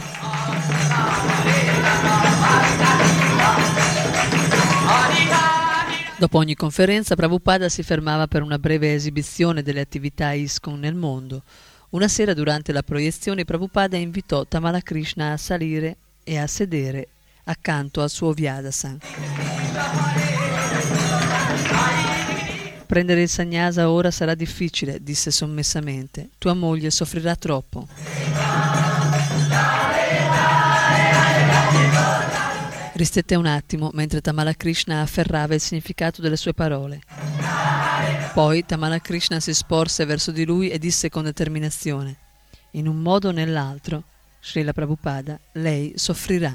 B: Dopo ogni conferenza, Prabhupada si fermava per una breve esibizione delle attività ISKCON nel mondo. Una sera, durante la proiezione, Prabhupada invitò Tamala Krishna a salire e a sedere accanto al suo Vyadasan. Prendere il sannyasa ora sarà difficile, disse sommessamente. Tua moglie soffrirà troppo. Ristette un attimo mentre Tamala Krishna afferrava il significato delle sue parole. Poi Tamala Krishna si sporse verso di lui e disse con determinazione: in un modo o nell'altro, Srila Prabhupada, lei soffrirà.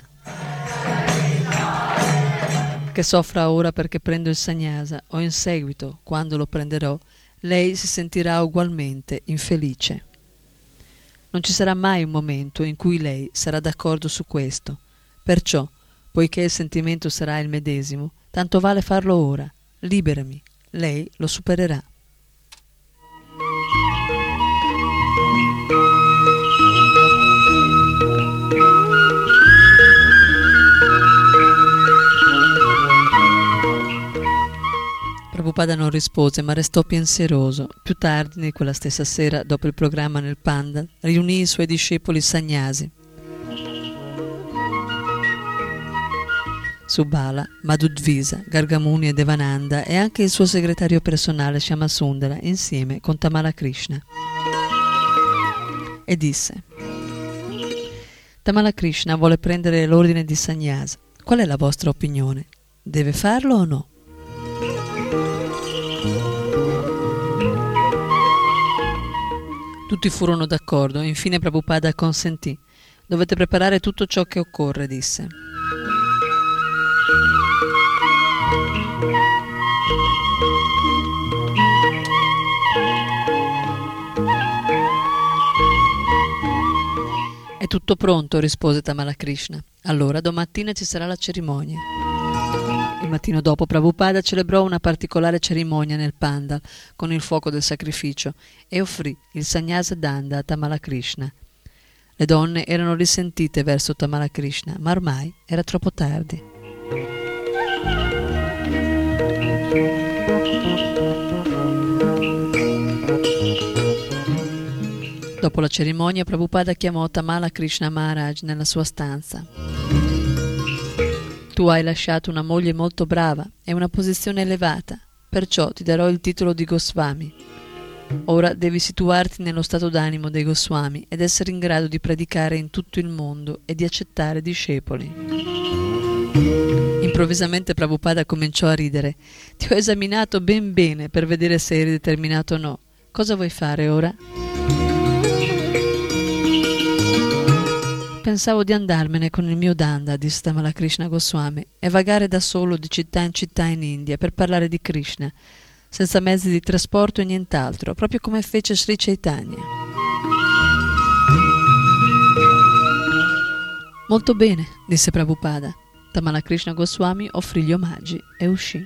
B: Che soffra ora perché prendo il sannyasa o in seguito, quando lo prenderò, lei si sentirà ugualmente infelice. Non ci sarà mai un momento in cui lei sarà d'accordo su questo. Perciò, poiché il sentimento sarà il medesimo, tanto vale farlo ora. Liberami. Lei lo supererà. Prabhupada non rispose, ma restò pensieroso. Più tardi, quella stessa sera, dopo il programma nel Pandal, riunì i suoi discepoli sannyasi. Subala, Madhudvisa, Gargamuni e Devananda e anche il suo segretario personale Shyamasundara insieme con Tamala Krishna. E disse: Tamala Krishna vuole prendere l'ordine di sannyasa. Qual è la vostra opinione? Deve farlo o no? Tutti furono d'accordo. Infine Prabhupada consentì. Dovete preparare tutto ciò che occorre, disse. È tutto pronto, rispose Tamala Krishna. Allora domattina ci sarà la cerimonia. Il mattino dopo Prabhupada celebrò una particolare cerimonia nel Pandal con il fuoco del sacrificio e offrì il sannyasa danda a Tamala Krishna. Le donne erano risentite verso Tamala Krishna, ma ormai era troppo tardi. Dopo la cerimonia, Prabhupada chiamò Tamala Krishna Maharaj nella sua stanza. Tu hai lasciato una moglie molto brava e una posizione elevata. perciò ti darò il titolo di Goswami. Ora devi situarti nello stato d'animo dei Goswami ed essere in grado di predicare in tutto il mondo e di accettare discepoli. Improvvisamente Prabhupada cominciò a ridere. Ti ho esaminato ben bene per vedere se eri determinato o no. Cosa vuoi fare ora? Pensavo di andarmene con il mio Danda, disse Tamala Krishna Goswami, e vagare da solo di città in città in India per parlare di Krishna, senza mezzi di trasporto e nient'altro, proprio come fece Sri Chaitanya. Molto bene, disse Prabhupada. Tamala Krishna Goswami offrì gli omaggi e uscì.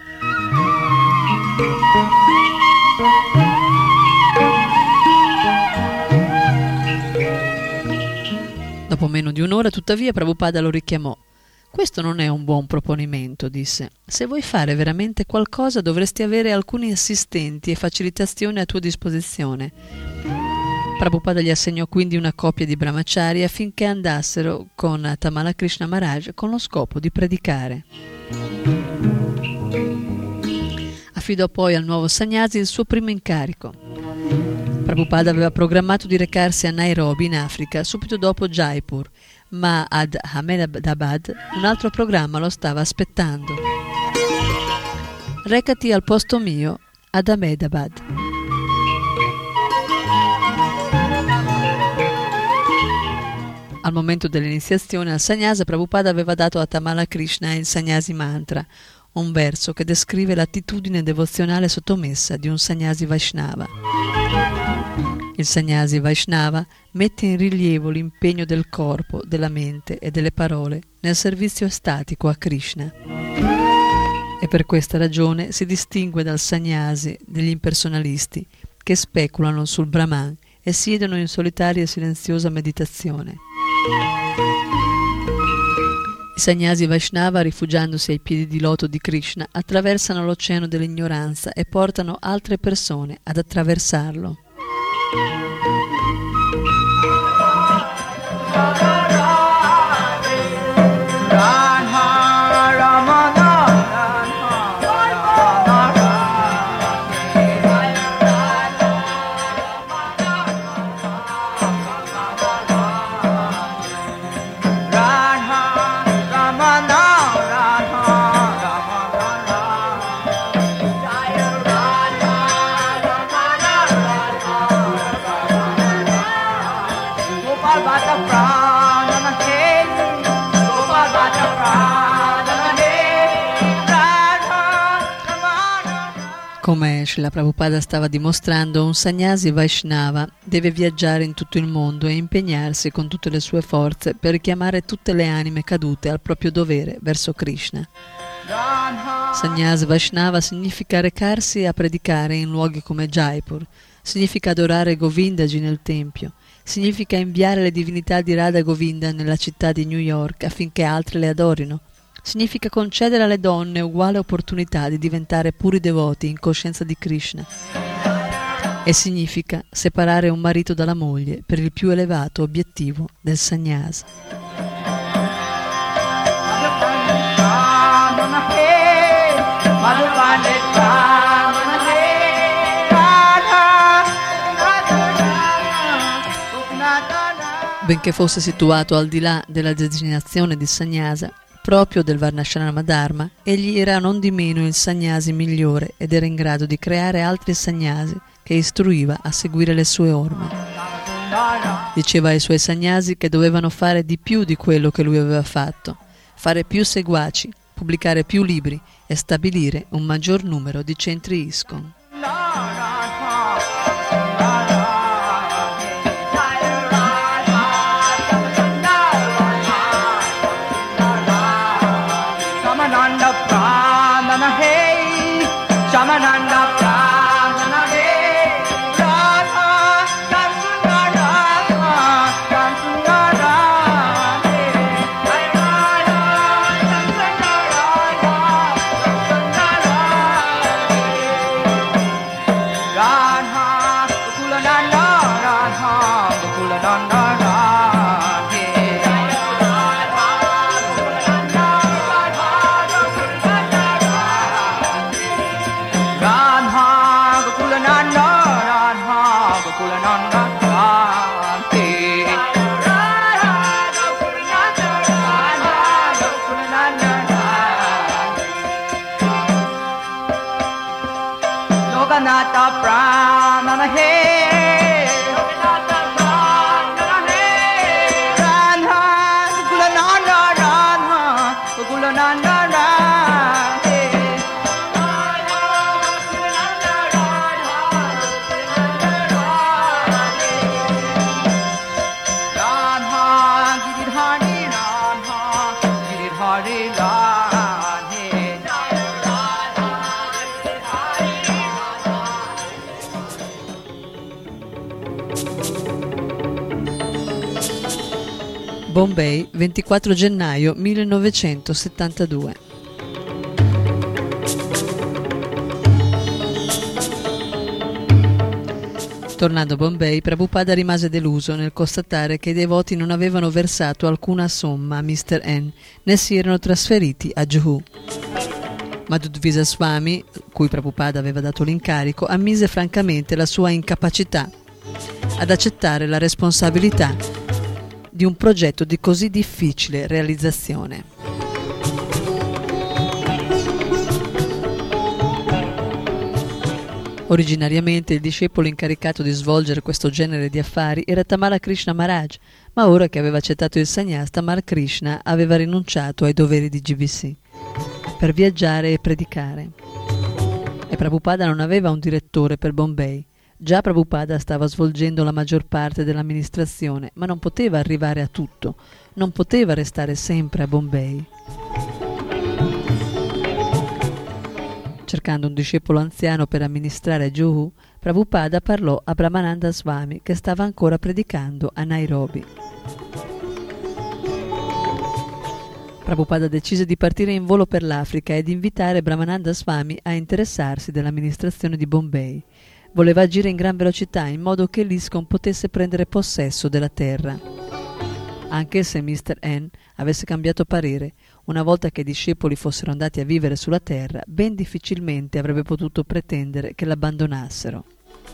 B: Dopo meno di un'ora, tuttavia, Prabhupada lo richiamò. Questo non è un buon proponimento, disse. Se vuoi fare veramente qualcosa dovresti avere alcuni assistenti e facilitazioni a tua disposizione. Prabhupada gli assegnò quindi una coppia di brahmachari affinché andassero con Tamala Krishna Maharaj con lo scopo di predicare. Affidò poi al nuovo sannyasi il suo primo incarico. Prabhupada aveva programmato di recarsi a Nairobi in Africa subito dopo Jaipur, ma ad Ahmedabad un altro programma lo stava aspettando. Recati al posto mio ad Ahmedabad. Al momento dell'iniziazione al sannyasa, Prabhupada aveva dato a Tamala Krishna il sannyasi mantra, un verso che descrive l'attitudine devozionale sottomessa di un sannyasi Vaishnava. Il sannyasi Vaishnava mette in rilievo l'impegno del corpo, della mente e delle parole nel servizio estatico a Krishna. E per questa ragione si distingue dal sannyasi degli impersonalisti che speculano sul Brahman e siedono in solitaria e silenziosa meditazione. I sannyasi Vaishnava, rifugiandosi ai piedi di loto di Krishna, attraversano l'oceano dell'ignoranza e portano altre persone ad attraversarlo. Come Srila Prabhupada stava dimostrando, un sannyasi Vaishnava deve viaggiare in tutto il mondo e impegnarsi con tutte le sue forze per richiamare tutte le anime cadute al proprio dovere verso Krishna. Sannyasi Vaishnava significa recarsi a predicare in luoghi come Jaipur, significa adorare Govindaji nel tempio, significa inviare le divinità di Radha e Govinda nella città di New York affinché altre le adorino. Significa concedere alle donne uguale opportunità di diventare puri devoti in coscienza di Krishna. E significa separare un marito dalla moglie per il più elevato obiettivo del sannyasa. Benché fosse situato al di là della designazione di sannyasa, proprio del Varnashrama Dharma, egli era non di meno il sannyasi migliore ed era in grado di creare altri sannyasi che istruiva a seguire le sue orme. Diceva ai suoi sannyasi che dovevano fare di più di quello che lui aveva fatto, fare più seguaci, pubblicare più libri e stabilire un maggior numero di centri ISKCON.
D: Loganata Pranana He Loganata Pranana He Ranha Gulananda Ranha Gulananda Ranha
B: Bombay, ventiquattro gennaio millenovecentosettantadue. Tornando a Bombay, Prabhupada rimase deluso nel constatare che i devoti non avevano versato alcuna somma a mister N, né si erano trasferiti a Juhu. Madhudvisa Swami, cui Prabhupada aveva dato l'incarico, ammise francamente la sua incapacità ad accettare la responsabilità di un progetto di così difficile realizzazione. Originariamente il discepolo incaricato di svolgere questo genere di affari era Tamala Krishna Maharaj, ma ora che aveva accettato il sannyas, Tamal Krishna aveva rinunciato ai doveri di G V C per viaggiare e predicare. E Prabhupada non aveva un direttore per Bombay. Già Prabhupada stava svolgendo la maggior parte dell'amministrazione, ma non poteva arrivare a tutto, non poteva restare sempre a Bombay. Cercando un discepolo anziano per amministrare a Juhu, Prabhupada parlò a Brahmananda Swami, che stava ancora predicando a Nairobi. Prabhupada decise di partire in volo per l'Africa ed invitare Brahmananda Swami a interessarsi dell'amministrazione di Bombay. Voleva agire in gran velocità in modo che l'ISKCON potesse prendere possesso della terra. Anche se mister N avesse cambiato parere, una volta che i discepoli fossero andati a vivere sulla terra, ben difficilmente avrebbe potuto pretendere che l'abbandonassero.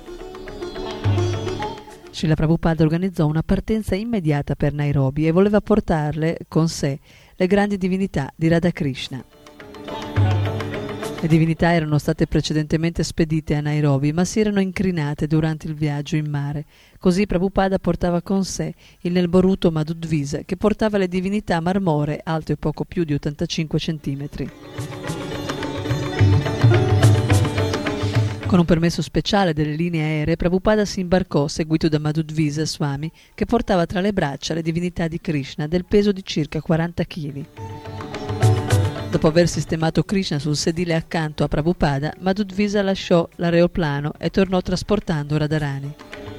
B: Srila Prabhupada organizzò una partenza immediata per Nairobi e voleva portarle con sé le grandi divinità di Radha Krishna. Le divinità erano state precedentemente spedite a Nairobi, ma si erano incrinate durante il viaggio in mare. Così Prabhupada portava con sé il Nelboruto Madhudvisa, che portava le divinità marmoree alte poco più di ottantacinque centimetri. Con un permesso speciale delle linee aeree, Prabhupada si imbarcò seguito da Madhudvisa Swami, che portava tra le braccia le divinità di Krishna del peso di circa quaranta chili. Dopo aver sistemato Krishna sul sedile accanto a Prabhupada, Madhudvisa lasciò l'aeroplano e tornò trasportando Radharani.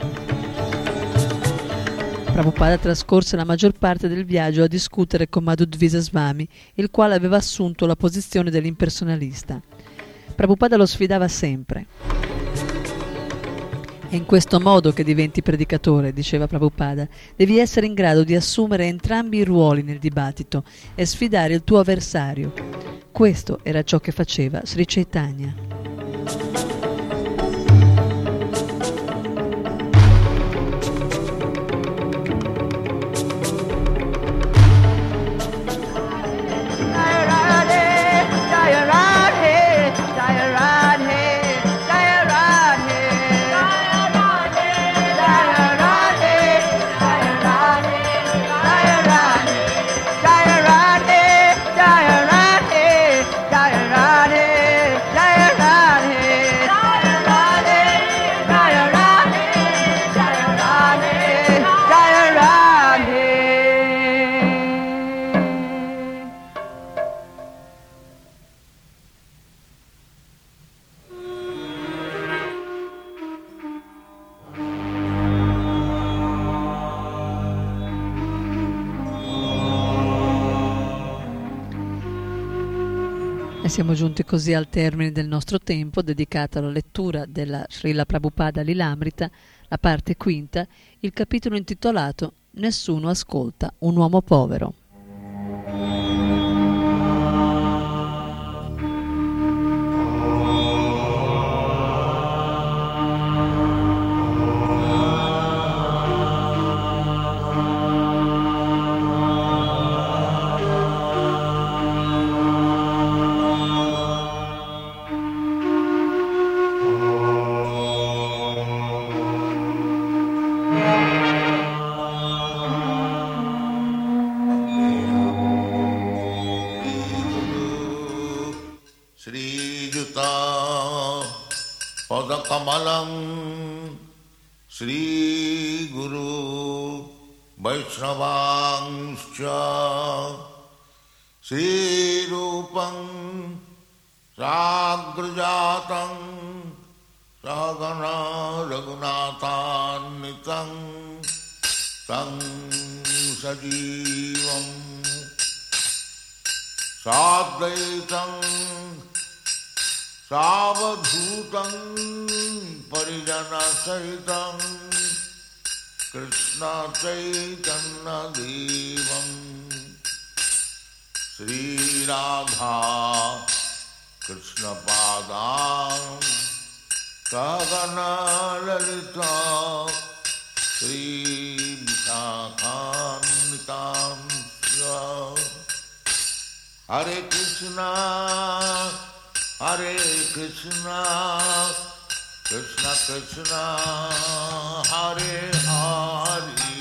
B: Prabhupada trascorse la maggior parte del viaggio a discutere con Madhudvisa Swami, il quale aveva assunto la posizione dell'impersonalista. Prabhupada lo sfidava sempre. È in questo modo che diventi predicatore, diceva Prabhupada. Devi essere in grado di assumere entrambi i ruoli nel dibattito e sfidare il tuo avversario. Questo era ciò che faceva Sri Chaitanya. Siamo giunti così al termine del nostro tempo dedicato alla lettura della Srila Prabhupada Lilamrita, la parte quinta, il capitolo intitolato Nessuno ascolta un uomo povero.
A: Oh Srijuta Padakamalam Sri Guru Vaishnavangscha Sri Rupam Sagrajatam Sagana Raghunathannitam Tam Sajivam Sadvaitam Savadhutam Parijana Sahitam Krishna Chaitanya Devam Sri Radha Krishna Padam Sagana Lalita Sri Vishakhanvitam Hare Krishna Hare Krishna Krishna Krishna Hare Hare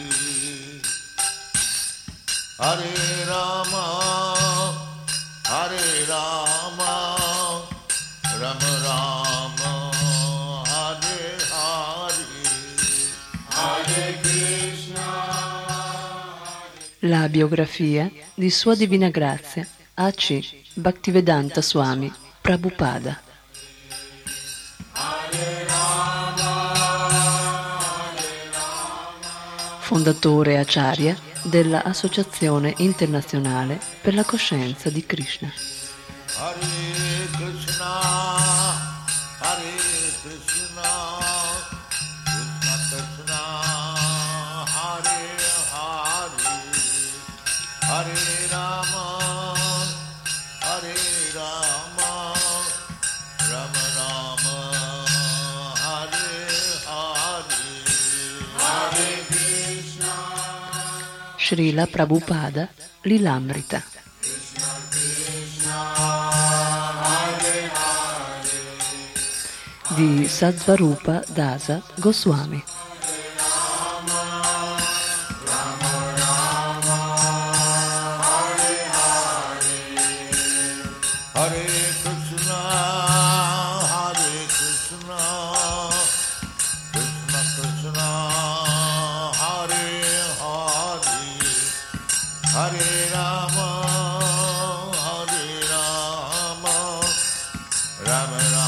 A: Hare Rama Hare Rama Rama Rama Hare Hare Hare Krishna.
B: La biografia di Sua Divina Grazia A C Bhaktivedanta Swami Prabhupada. Fondatore Acharya della Associazione Internazionale per la Coscienza di Krishna.
A: Hare Krishna, Hare Krishna, Krishna Krishna, Hare Hare, Hare Rama, Hare Rama, Rama Rama, Hare Hare, Hare Krishna.
B: Srila Prabhupada Lilamrita. Di Satsvarupa Dasa Goswami.
A: Hare Krishna, Hare Krishna, Krishna Krishna, Hare Hare, Hare Rama, Hare Rama, Rama Rama.